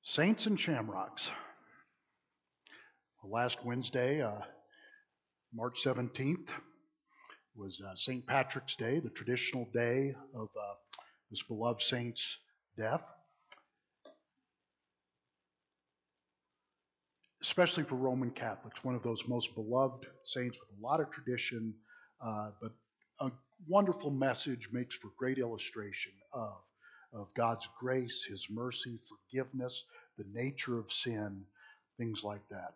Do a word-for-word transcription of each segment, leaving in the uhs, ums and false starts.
Saints and Shamrocks. Well, last Wednesday, uh, March seventeenth, was uh, Saint Patrick's Day, the traditional day of uh, this beloved saint's death. Especially for Roman Catholics, one of those most beloved saints with a lot of tradition, uh, but a wonderful message, makes for great illustration of, of God's grace, His mercy, forgiveness, the nature of sin, things like that.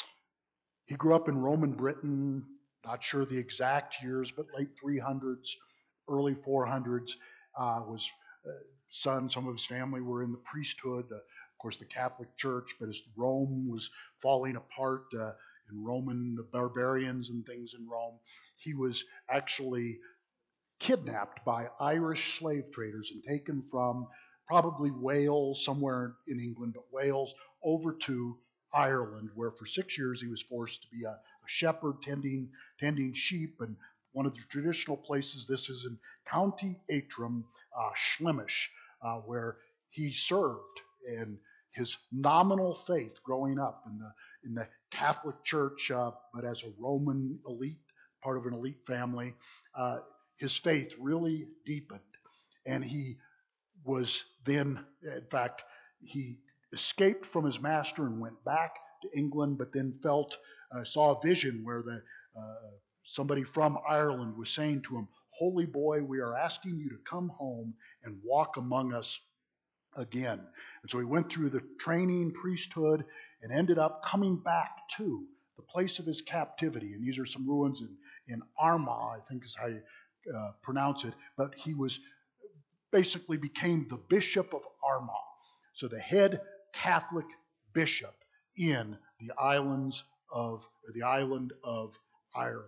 He grew up in Roman Britain, not sure the exact years, but late three hundreds, early four hundreds, uh, was uh, son, some of his family were in the priesthood, the, of course the Catholic Church, but as Rome was falling apart, uh, in Roman, the barbarians and things in Rome, he was actually kidnapped by Irish slave traders and taken from probably Wales, somewhere in England, but Wales, over to Ireland, where for six years he was forced to be a, a shepherd tending tending sheep. And one of the traditional places, this is in County Antrim, uh, Schlemish, uh, where he served. And his nominal faith growing up in the in the Catholic Church, uh, but as a Roman elite, part of an elite family, uh, his faith really deepened. And he was then, in fact, he escaped from his master and went back to England, but then felt, uh, saw a vision where the uh, somebody from Ireland was saying to him, "Holy boy, we are asking you to come home and walk among us again." And so he went through the training, priesthood, and ended up coming back to the place of his captivity. And these are some ruins in, in Armagh, I think is how you uh, pronounce it. But he was basically became the Bishop of Armagh. So the head Catholic bishop in the islands of the island of Ireland.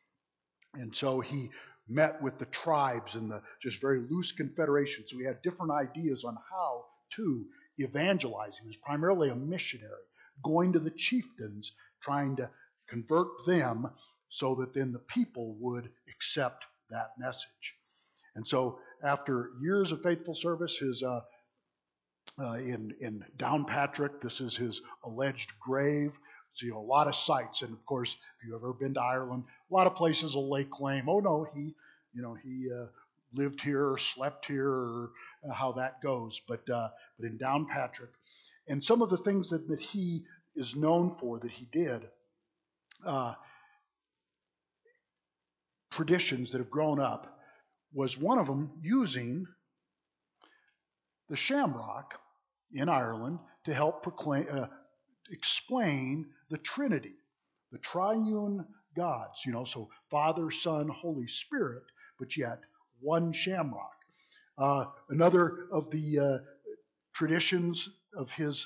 And so he met with the tribes in the just very loose confederation. So he had different ideas on how to evangelize. He was primarily a missionary, going to the chieftains, trying to convert them so that then the people would accept that message. And so after years of faithful service, his uh, uh, in in Downpatrick, this is his alleged grave. So, you know, a lot of sites, and of course, if you've ever been to Ireland, a lot of places will lay claim. Oh no, he, you know, he uh, lived here or slept here, or uh, how that goes. But uh, but in Downpatrick, and some of the things that that he is known for that he did, uh, traditions that have grown up, was one of them using the shamrock in Ireland to help proclaim, uh, explain the Trinity, the triune gods, you know, so Father, Son, Holy Spirit, but yet one shamrock. Uh, another of the uh, traditions of his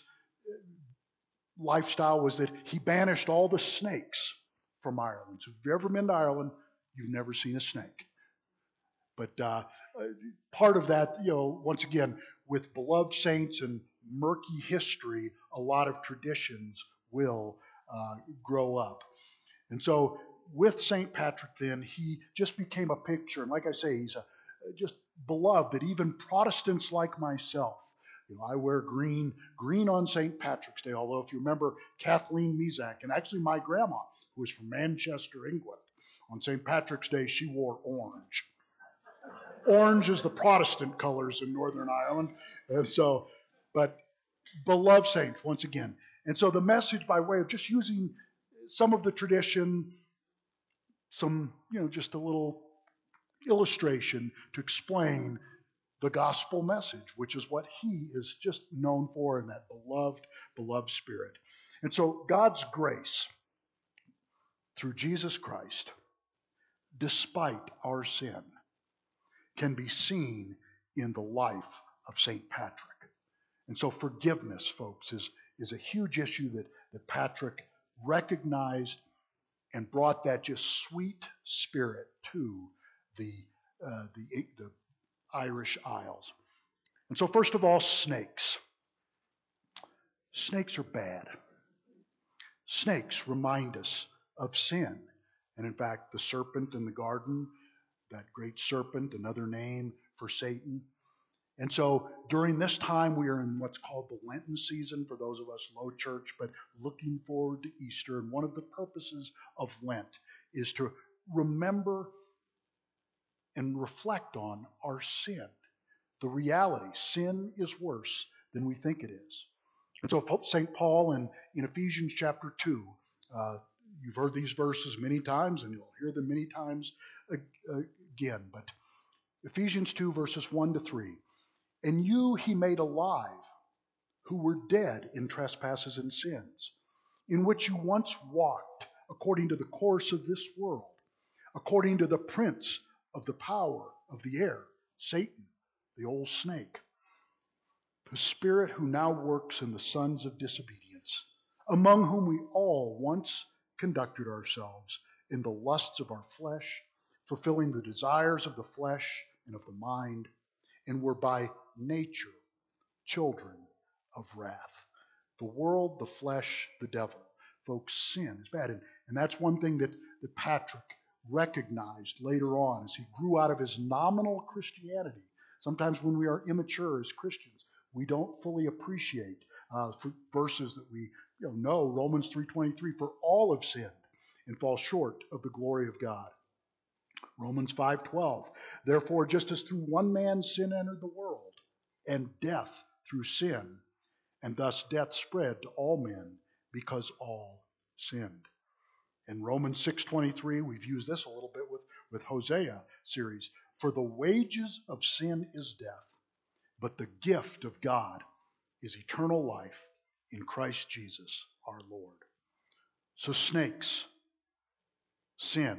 lifestyle was that he banished all the snakes from Ireland. So if you've ever been to Ireland, you've never seen a snake. But uh, part of that, you know, once again, with beloved saints and murky history, a lot of traditions will uh, grow up. And so with Saint Patrick then, he just became a picture. And like I say, he's a, just beloved that even Protestants like myself, you know, I wear green, green on Saint Patrick's Day, although if you remember Kathleen Mezak, and actually my grandma, who was from Manchester, England, on Saint Patrick's Day, she wore orange. Orange is the Protestant colors in Northern Ireland. And so, but beloved saints, once again. And so the message, by way of just using some of the tradition, some, you know, just a little illustration to explain the gospel message, which is what he is just known for in that beloved, beloved spirit. And so God's grace through Jesus Christ, despite our sin, can be seen in the life of Saint Patrick. And so forgiveness, folks, is, is a huge issue that, that Patrick recognized and brought that just sweet spirit to the, uh, the, the Irish Isles. And so first of all, snakes. Snakes are bad. Snakes remind us of sin. And in fact, the serpent in the garden, that great serpent, another name for Satan, And so during this time, we are in what's called the Lenten season for those of us low church, but looking forward to Easter. And one of the purposes of Lent is to remember and reflect on our sin. The reality, sin is worse than we think it is. And so Saint Paul in, in Ephesians chapter two, uh, you've heard these verses many times and you'll hear them many times again. But Ephesians two verses one to three. And you he made alive, who were dead in trespasses and sins, in which you once walked according to the course of this world, according to the prince of the power of the air, Satan, the old snake, the spirit who now works in the sons of disobedience, among whom we all once conducted ourselves in the lusts of our flesh, fulfilling the desires of the flesh and of the mind, and were by nature children of wrath. The world, the flesh, the devil. Folks, sin is bad. And, and that's one thing that, that Patrick recognized later on as he grew out of his nominal Christianity. Sometimes when we are immature as Christians, we don't fully appreciate uh, verses that we you know, know. Romans three twenty-three, for all have sinned and fall short of the glory of God. Romans five twelve, therefore just as through one man sin entered the world, and death through sin, and thus death spread to all men because all sinned. In Romans six twenty-three, we've used this a little bit with, with Hosea series. For the wages of sin is death, but the gift of God is eternal life in Christ Jesus our Lord. So snakes, sin,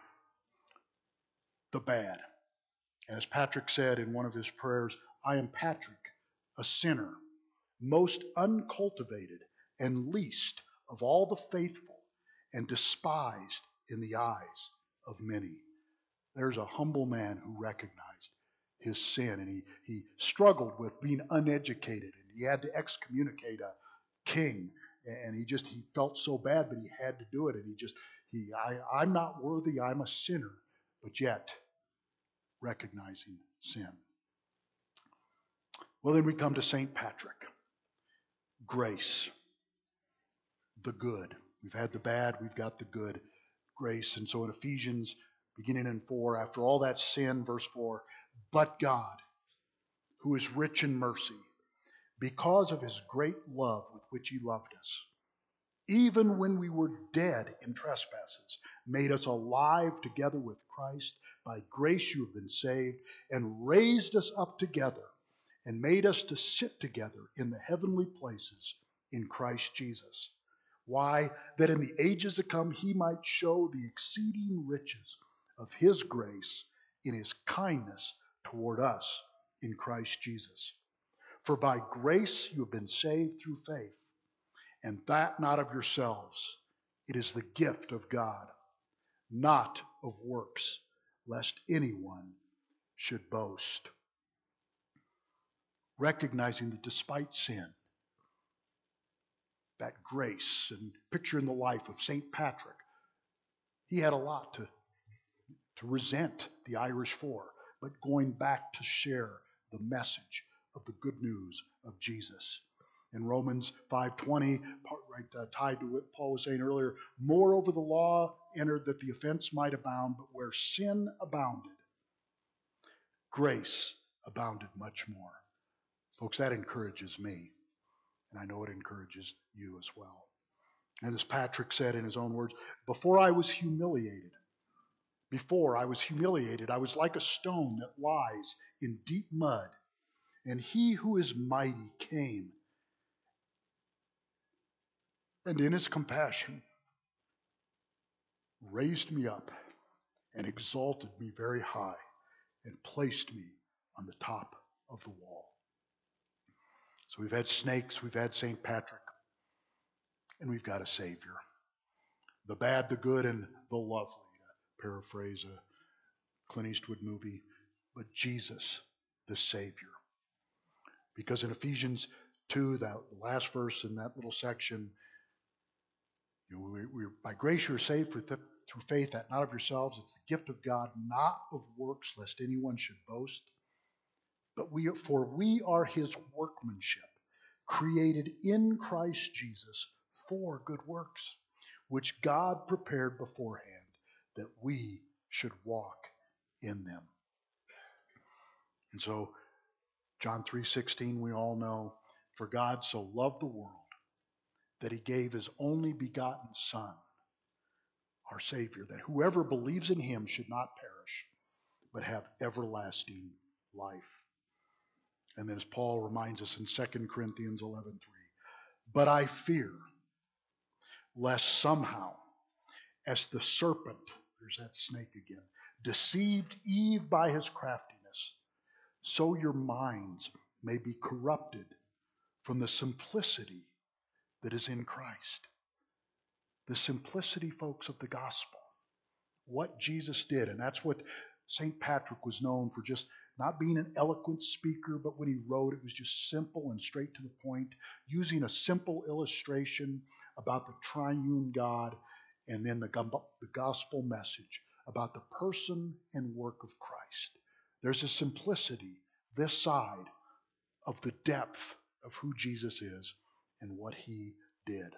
the bad. And as Patrick said in one of his prayers, I am Patrick, a sinner, most uncultivated and least of all the faithful, and despised in the eyes of many. There's a humble man who recognized his sin, and he, he struggled with being uneducated, and he had to excommunicate a king, and he just, he felt so bad, but he had to do it, and he just, he, I, I'm not worthy, I'm a sinner, but yet recognizing sin. Well, then we come to Saint Patrick. Grace, the good. We've had the bad, we've got the good. Grace. And so in Ephesians, beginning in four, after all that sin, verse four, but God, who is rich in mercy, because of his great love with which he loved us, even when we were dead in trespasses, made us alive together with Christ. By grace you have been saved, and raised us up together, and made us to sit together in the heavenly places in Christ Jesus. Why? That in the ages to come he might show the exceeding riches of his grace in his kindness toward us in Christ Jesus. For by grace you have been saved through faith, and that not of yourselves. It is the gift of God, not of works, lest anyone should boast. Recognizing that despite sin, that grace, and picture in the life of Saint Patrick, he had a lot to, to resent the Irish for, but going back to share the message of the good news of Jesus. In Romans five twenty, right, uh, tied to what Paul was saying earlier, moreover the law entered that the offense might abound, but where sin abounded, grace abounded much more. Folks, that encourages me, and I know it encourages you as well. And as Patrick said in his own words, before I was humiliated, before I was humiliated, I was like a stone that lies in deep mud, and he who is mighty came, and in his compassion raised me up and exalted me very high and placed me on the top of the wall. So we've had snakes, we've had Saint Patrick, and we've got a Savior. The bad, the good, and the lovely, to paraphrase a Clint Eastwood movie, but Jesus, the Savior. Because in Ephesians two, that last verse in that little section, you know, we, we're by grace you're saved for th- through faith, that not of yourselves, it's the gift of God, not of works, lest anyone should boast. But we, for we are his workmanship, created in Christ Jesus for good works, which God prepared beforehand that we should walk in them. And so, John three sixteen, we all know, for God so loved the world that he gave his only begotten Son, our Savior, that whoever believes in him should not perish, but have everlasting life. And then as Paul reminds us in Second Corinthians eleven three, but I fear lest somehow, as the serpent, there's that snake again, deceived Eve by his craftiness, so your minds may be corrupted from the simplicity that is in Christ. The simplicity, folks, of the gospel. What Jesus did, and that's what Saint Patrick was known for, just not being an eloquent speaker, but when he wrote, it was just simple and straight to the point, using a simple illustration about the triune God, and then the, the gospel message about the person and work of Christ. There's a simplicity this side of the depth of who Jesus is and what he did.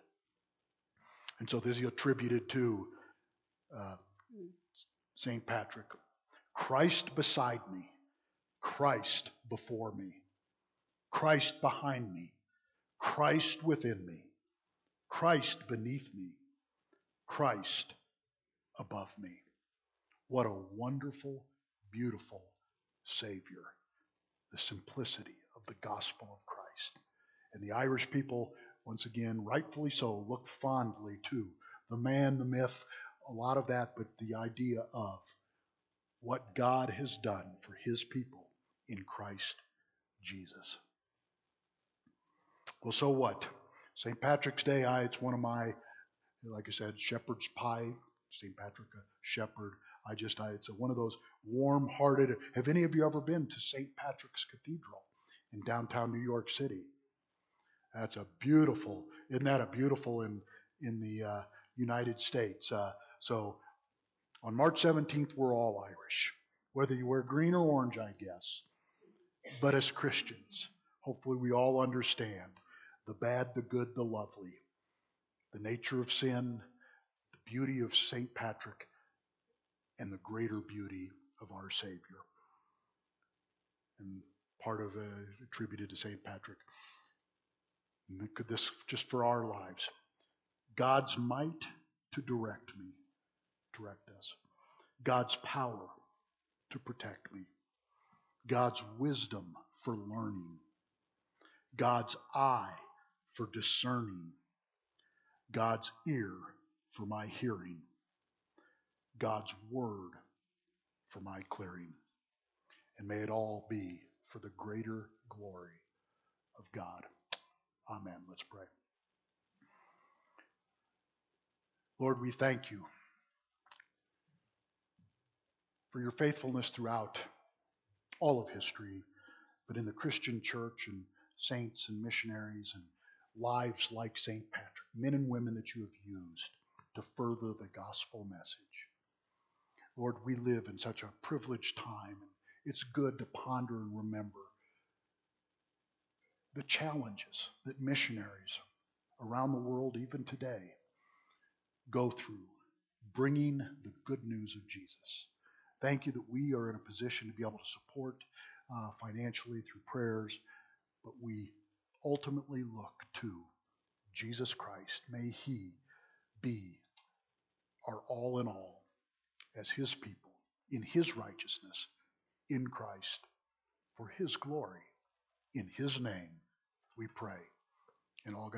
And so this is attributed to uh, Saint Patrick. Christ beside me, Christ before me, Christ behind me, Christ within me, Christ beneath me, Christ above me. What a wonderful, beautiful Savior. The simplicity of the gospel of Christ. And the Irish people, once again, rightfully so, look fondly to the man, the myth, a lot of that, but the idea of what God has done for his people in Christ Jesus. Well, so what? Saint Patrick's Day, I, it's one of my, like I said, shepherd's pie. Saint Patrick, a shepherd. I just, I, it's a, one of those warm-hearted. Have any of you ever been to Saint Patrick's Cathedral in downtown New York City? That's a beautiful, isn't that a beautiful in, in the uh, United States? Uh, so on March seventeenth, we're all Irish, whether you wear green or orange, I guess. But as Christians, hopefully we all understand the bad, the good, the lovely, the nature of sin, the beauty of Saint Patrick, and the greater beauty of our Savior. And part of uh, attributed to Saint Patrick. Could this just for our lives? God's might to direct me, direct us. God's power to protect me. God's wisdom for learning. God's eye for discerning. God's ear for my hearing. God's word for my clearing. And may it all be for the greater glory of God. Amen. Let's pray. Lord, we thank you for your faithfulness throughout all of history, but in the Christian church and saints and missionaries and lives like Saint Patrick, men and women that you have used to further the gospel message. Lord, we live in such a privileged time, and it's good to ponder and remember the challenges that missionaries around the world, even today, go through bringing the good news of Jesus. Thank you that we are in a position to be able to support uh, financially through prayers, but we ultimately look to Jesus Christ. May he be our all in all as his people, in his righteousness, in Christ, for his glory. In his name we pray. And all God